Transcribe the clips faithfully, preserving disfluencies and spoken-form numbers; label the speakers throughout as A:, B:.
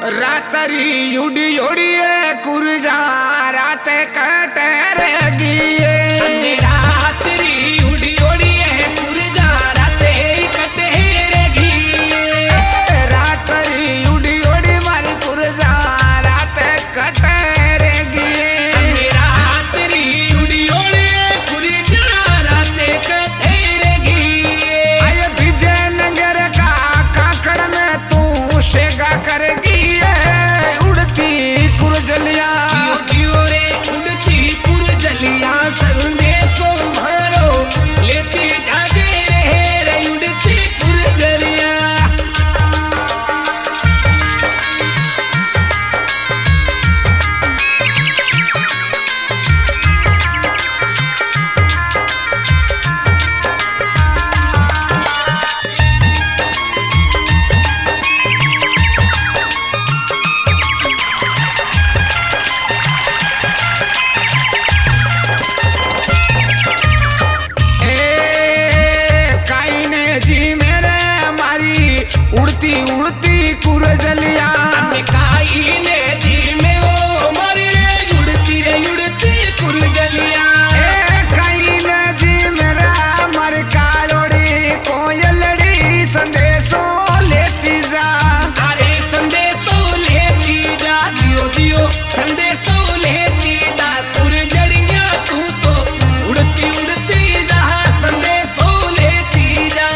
A: रातरी उड़ी उड़िए कुरजा रात कटरेगी रातरी उड़ी उड़िए कुरजा रात कटरेगी रातरी उड़ी उड़ी मारी कुरजा रात कटरेगी रातरी उड़ी उड़िए कुरजा रात कटरेगी आये विजय नगर का काकड़ में तू शेगा करेगी उड़ती उड़ती कुरजलिया काई ने जी में वो मरी रे उड़ती रे उड़ती कुरजलिया ए काई ने जी मेरा मर कालोड़ी कोयलड़ी संदेशो लेती जा अरे संदेशो लेती जा दियो दियो संदेशो लेती जा कुरजलिया तू तो उड़ती उड़ती जा संदेशो लेती जा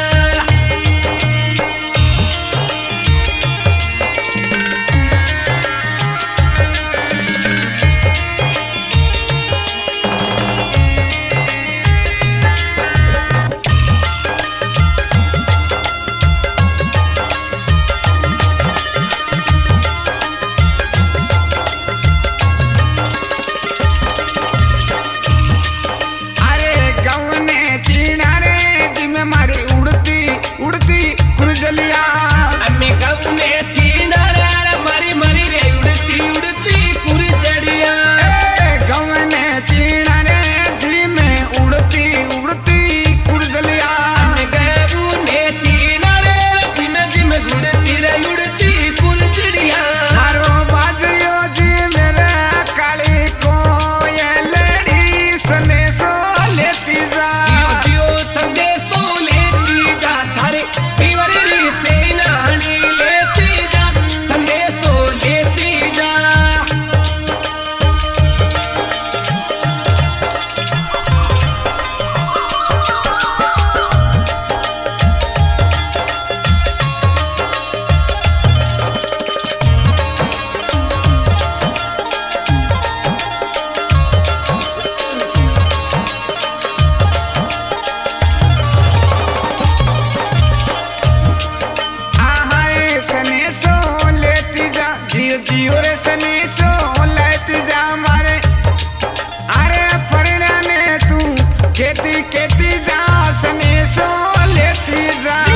A: जियो रे सनेसो लेती जा मारे अरे पढ़ना ने तू खेती खेती जा सनेसो लेती जा